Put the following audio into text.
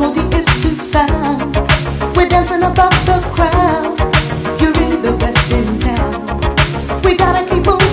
melody is to sound. We're dancing above the crowd. You're really the best in town. We gotta keep moving.